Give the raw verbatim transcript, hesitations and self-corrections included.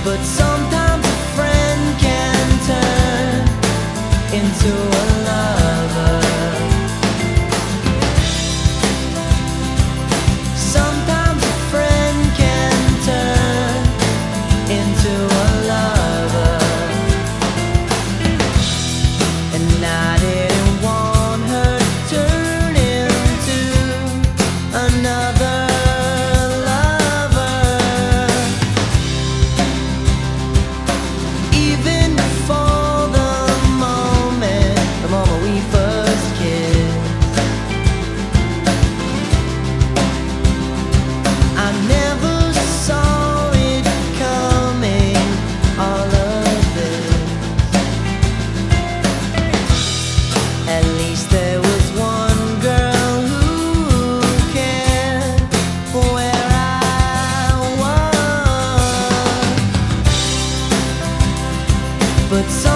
But sometimes a friend can turn into a lover. Sometimes a friend can turn into a lover. And I didn't want her to turn into another lover. Even before the moment, the moment we first kissed, I never saw it coming, all of this. At least there was one girl who cared where I was. But some